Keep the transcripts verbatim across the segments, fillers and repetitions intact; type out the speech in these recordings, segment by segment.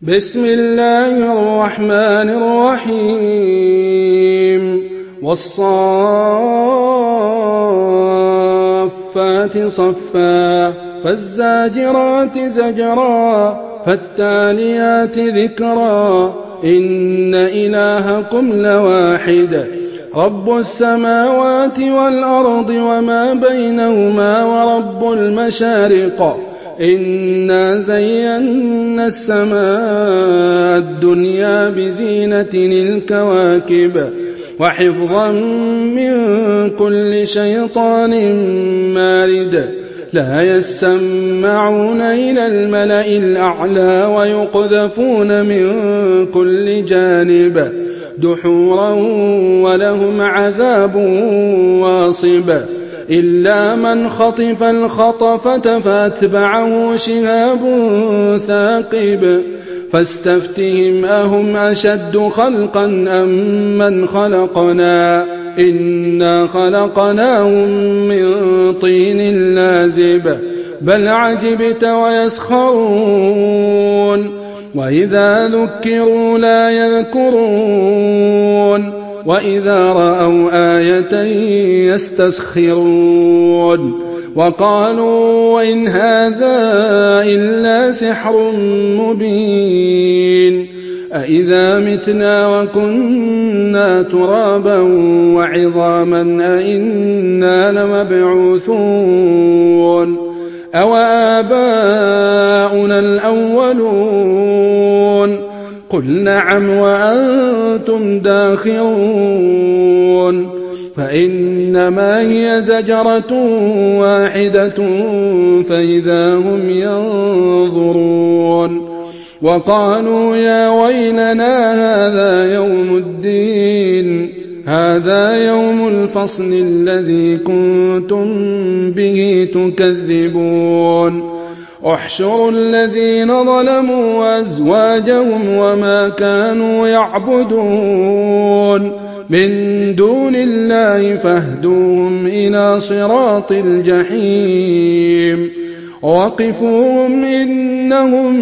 بسم الله الرحمن الرحيم والصافات صفا فالزاجرات زجرا فالتاليات ذكرا إن إلهكم لواحد رب السماوات والأرض وما بينهما ورب المشارق إنا زينا السماء الدنيا بزينة الكواكب وحفظا من كل شيطان مارد لا يسمعون إلى الملأ الأعلى ويقذفون من كل جانب دحورا ولهم عذاب واصب إلا من خطف الخطفة فأتبعه شهاب ثاقب فاستفتهم أهم أشد خلقا أم من خلقنا إنا خلقناهم من طين لازب بل عجبت ويسخرون وإذا ذكروا لا يذكرون وإذا رأوا آية يستسخرون وقالوا إن هذا إلا سحر مبين أإذا متنا وكنا ترابا وعظاما أإنا لمبعوثون أو آباؤنا الأولون قل نعم وأنتم داخرون فإنما هي زجرة واحدة فإذا هم ينظرون وقالوا يا ويلنا هذا يوم الدين هذا يوم الفصل الذي كنتم به تكذبون احشروا الذين ظلموا وأزواجهم وما كانوا يعبدون من دون الله فاهدوهم إلى صراط الجحيم وقفوهم إنهم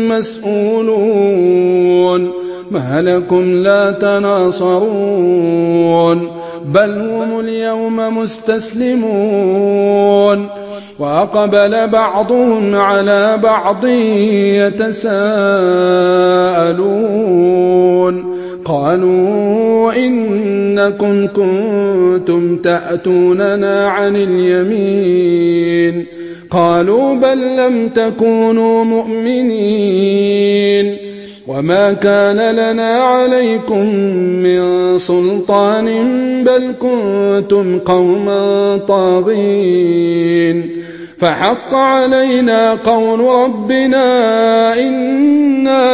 مسؤولون ما لكم لا تناصرون بل هم اليوم مستسلمون وأقبل بعضهم على بعض يتساءلون قالوا إنكم كنتم تأتوننا عن اليمين قالوا بل لم تكونوا مؤمنين وما كان لنا عليكم من سلطان بل كنتم قوما طاغين فحق علينا قول ربنا إنا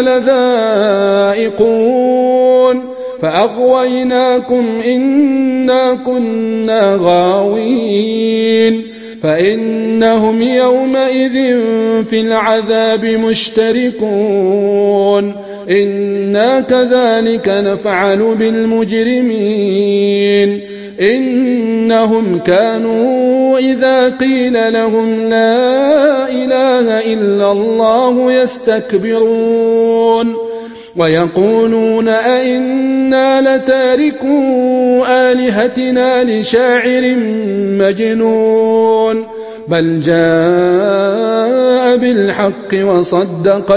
لذائقون فأغويناكم إنا كنا غاوين فإنهم يومئذ في العذاب مشتركون إنا كذلك نفعل بالمجرمين إنهم كانوا إذا قيل لهم لا إله إلا الله يستكبرون ويقولون أئنا لتاركو آلهتنا لشاعر مجنون بل جاء بالحق وصدق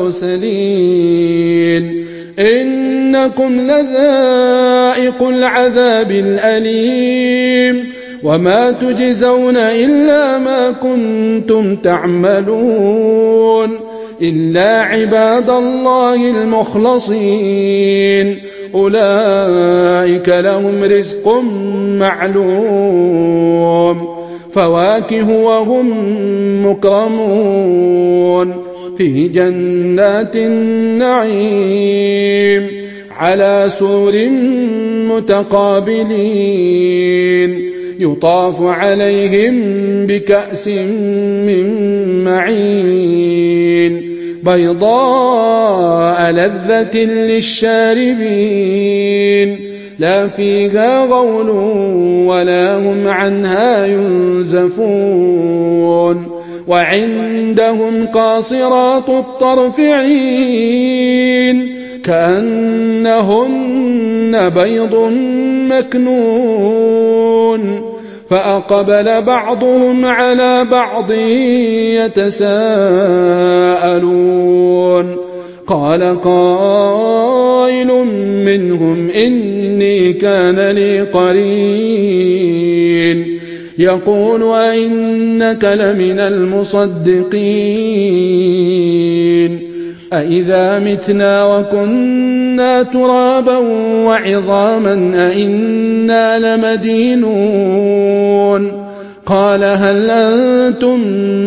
المرسلين إنكم لذائق العذاب الأليم وما تجزون إلا ما كنتم تعملون إلا عباد الله المخلصين أولئك لهم رزق معلوم فواكه وهم مكرمون في جنات النعيم على سرر متقابلين يطاف عليهم بكأس من معين بيضاء لذة للشاربين لا فيها غول ولا هم عنها ينزفون وعندهم قاصرات الطرف عين كأنهن بيض مكنون فأقبل بعضهم على بعض يتساءلون قال قائل منهم إني كان لي قرين يقول أئنك لمن المصدقين أئذا متنا وكنا ترابا وعظاما أئنا لمدينون قال هل أنتم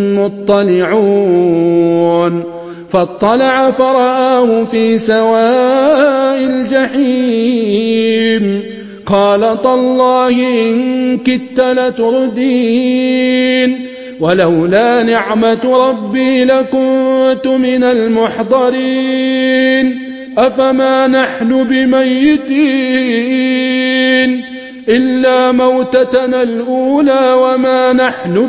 مطلعون فاطلع فرآه في سواء الجحيم قال تالله إن كدت لتردين ولولا نعمة ربي لكنت من المحضرين أفما نحن بميتين إلا موتتنا الأولى وما نحن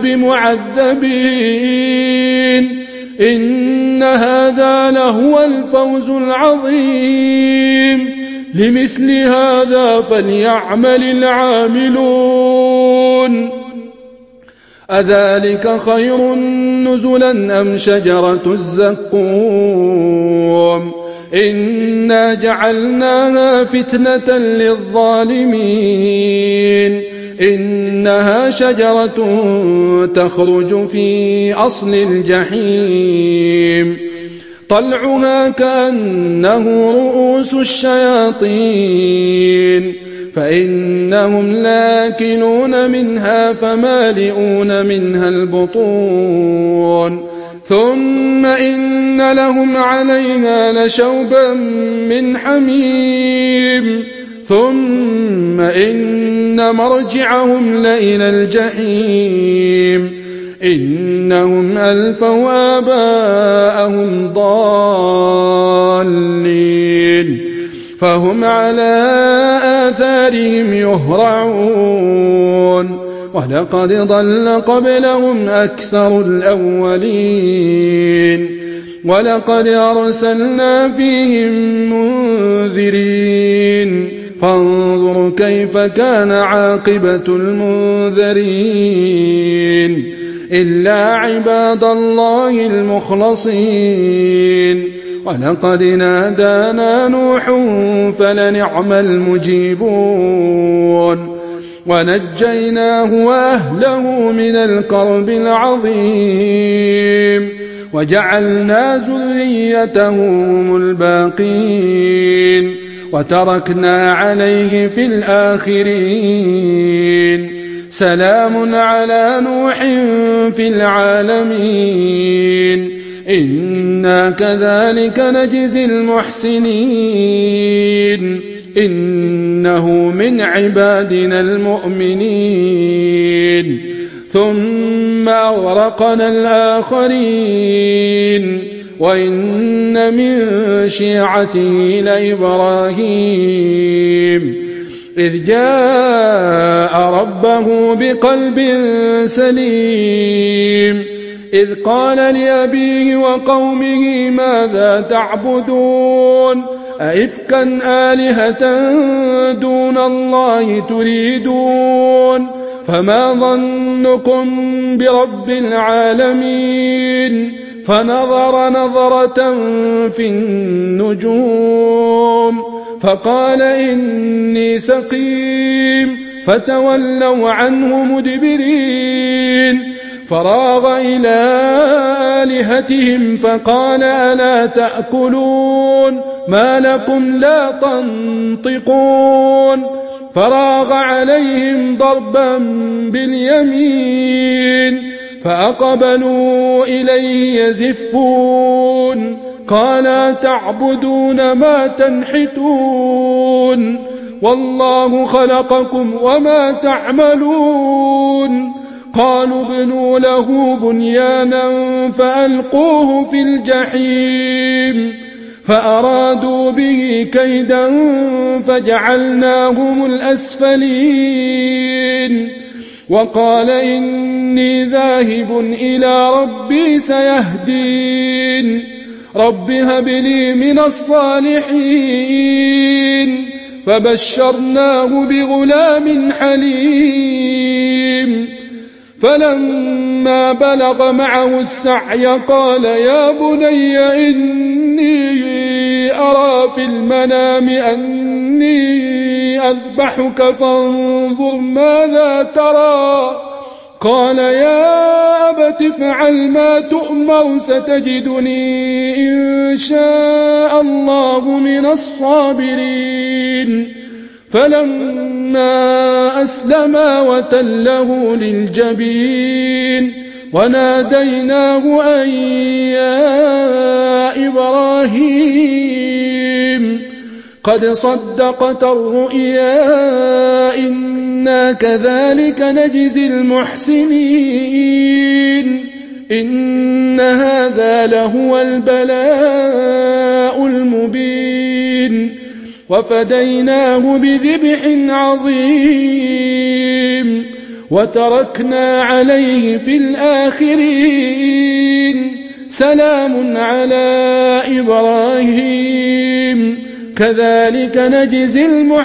بمعذبين إن هذا لهو الفوز العظيم لمثل هذا فليعمل العاملون أذلك خير نزلا أم شجرة الزقوم إنا جعلناها فتنة للظالمين إنها شجرة تخرج في أصل الجحيم طلعها كأنه رؤوس الشياطين فإنهم لاكلون منها فمالئون منها البطون ثم إن لهم عليها لشوبا من حميم ثم إن مرجعهم لإلى الجحيم إنهم ألفوا آباءهم ضالين فهم على آثارهم يهرعون ولقد ضل قبلهم أكثر الأولين ولقد أرسلنا فيهم منذرين فانظر كيف كان عاقبة المنذرين إلا عباد الله المخلصين ولقد نادانا نوح فلنعم المجيبون ونجيناه وأهله من الكرب العظيم وجعلنا ذريته هم الباقين وتركنا عليه في الآخرين سلام على نوح في العالمين إنا كذلك نجزي المحسنين إنه من عبادنا المؤمنين ثم أغرقنا الآخرين وإن من شيعته لإبراهيم إذ جاء ربه بقلب سليم إذ قال لأبيه وقومه ماذا تعبدون أئفكا آلهة دون الله تريدون فما ظنكم برب العالمين فنظر نظرة في النجوم فقال إني سقيم فتولوا عنه مدبرين فراغ إلى آلهتهم فقال ألا تأكلون ما لكم لا تنطقون فراغ عليهم ضربا باليمين فأقبلوا إليه يزفون قال تعبدون ما تنحتون والله خلقكم وما تعملون قالوا ابنوا له بنيانا فألقوه في الجحيم فأرادوا به كيدا فجعلناهم الأسفلين وقال إني ذاهب إلى ربي سيهدين رب هب لي من الصالحين فبشرناه بغلام حليم فلما بلغ معه السعي قال يا بني إني أرى في المنام أني أذبحك فانظر ماذا ترى قال يا أبت افعل ما تؤمر ستجدني إن شاء الله من الصابرين فلما أسلما وتله للجبين وناديناه أن يا إبراهيم قد صدقت الرؤيا إنا كذلك نجزي المحسنين إن هذا لهو البلاء المبين وفديناه بذبح عظيم وتركنا عليه في الآخرين سلام على إبراهيم كذلك نجزي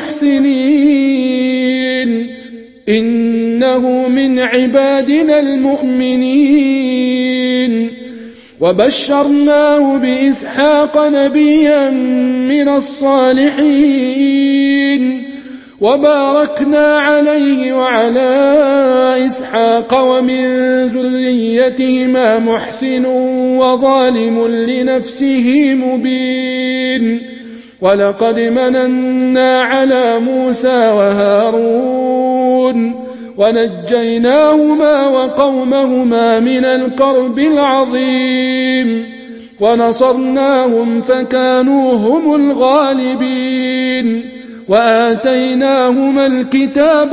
المحسنين إنه من عبادنا المؤمنين وبشرناه بإسحاق نبيا من الصالحين وباركنا عليه وعلى إسحاق ومن ذريتهما محسن وظالم لنفسه مبين ولقد مننا على موسى وهارون ونجيناهما وقومهما من الكرب العظيم ونصرناهم فكانوا هم الغالبين وآتيناهما الكتاب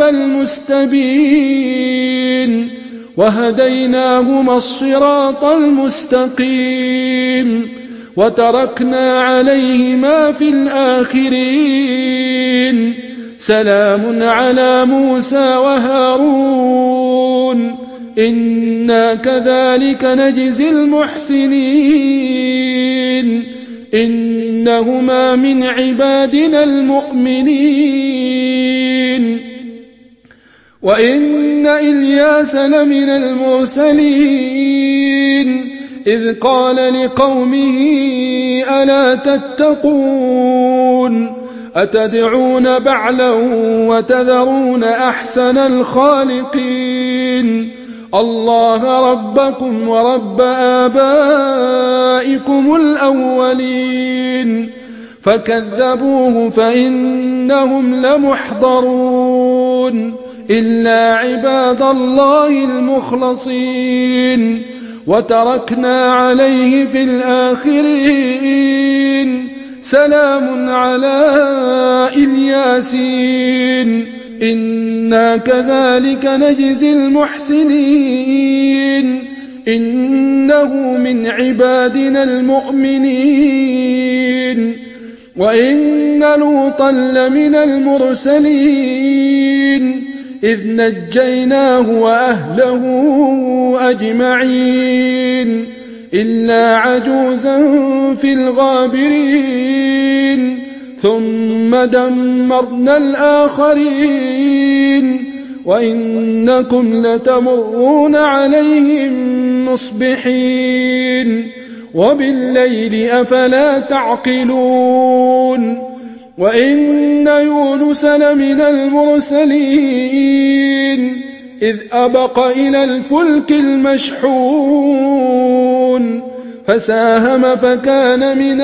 المستبين وهديناهما الصراط المستقيم وتركنا عليهما في الآخرين سلام على موسى وهارون إنا كذلك نجزي المحسنين إنهما من عبادنا المؤمنين وإن إلياس لمن المرسلين إذ قال لقومه ألا تتقون أتدعون بعلا وتذرون أحسن الخالقين الله ربكم ورب آبائكم الأولين فكذبوه فإنهم لمحضرون إلا عباد الله المخلصين وتركنا عليه في الآخرين سلام على الياسين إنا كذلك نجزي المحسنين إنه من عبادنا المؤمنين وإن لوطا لمن المرسلين إذ نجيناه وأهله أجمعين إلا عجوزا في الغابرين ثم دمرنا الآخرين وإنكم لتمرون عليهم مصبحين وبالليل أفلا تعقلون وإن يونس لمن المرسلين إذ أبق إلى الفلك المشحون فساهم فكان من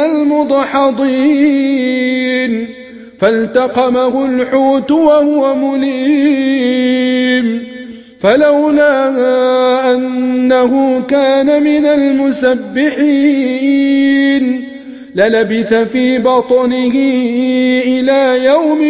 المدحضين فالتقمه الحوت وهو مليم فلولا أنه كان من المسبحين للبث في بطنه إلى يوم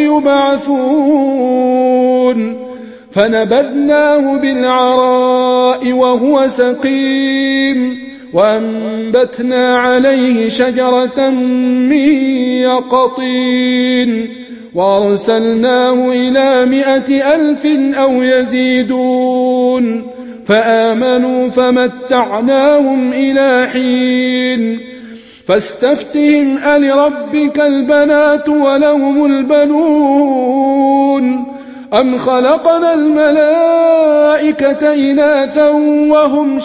يبعثون فنبذناه بالعراء وهو سقيم وأنبتنا عليه شجرة من يقطين وأرسلناه إلى مائة ألف أو يزيدون فآمنوا فمتعناهم إلى حين فاستفتهم ألربك البنات ولهم البنون أم خلقنا الملائكة إناثا وهم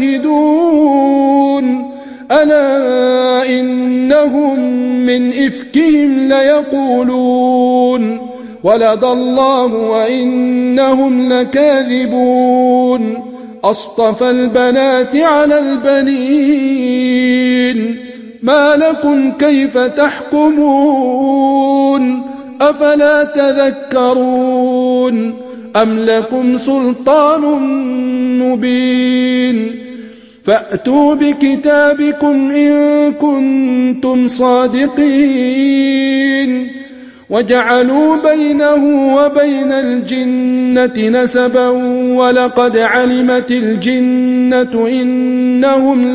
شاهدون ألا إنهم من إفكهم ليقولون ولد الله وإنهم لكاذبون أصطفى البنات على البنين ما لكم كيف تحكمون أفلا تذكرون أم لكم سلطان مبين فأتوا بكتابكم إن كنتم صادقين وجعلوا بينه وبين الجنة نسبا ولقد علمت الجنة إنهم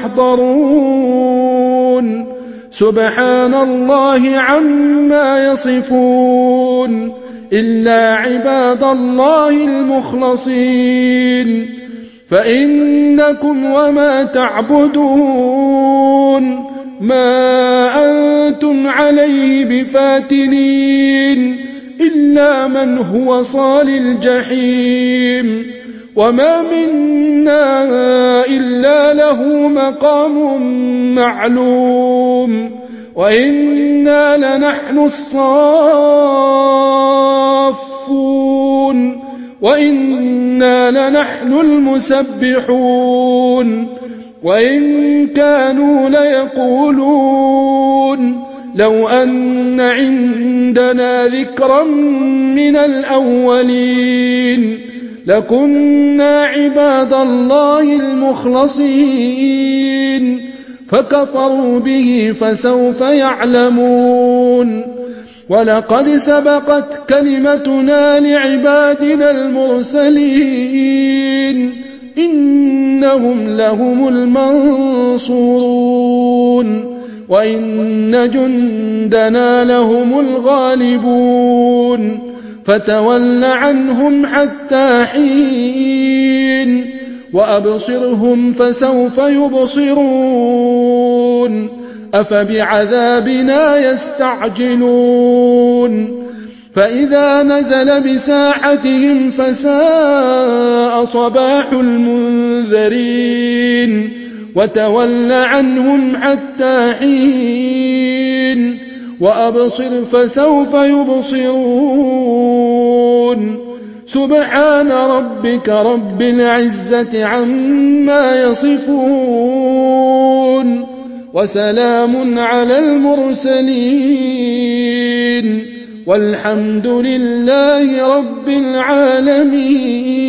لمحضرون سبحان الله عما يصفون إلا عباد الله المخلصين فإنكم وما تعبدون ما أنتم عليه بفاتنين إلا من هو صال الجحيم وما منا إلا له مقام معلوم وإنا لنحن الصافون وإنا لنحن المسبحون وإن كانوا ليقولون لو أن عندنا ذكرا من الأولين لكنا عباد الله المخلصين فكفروا به فسوف يعلمون ولقد سبقت كلمتنا لعبادنا المرسلين إنهم لهم المنصورون وإن جندنا لهم الغالبون فتول عنهم حتى حين وأبصرهم فسوف يبصرون أفبعذابنا يستعجلون فإذا نزل بساحتهم فساء صباح المنذرين وتول عنهم حتى حين وأبصر فسوف يبصرون سبحان ربك رب العزة عما يصفون وسلام على المرسلين والحمد لله رب العالمين.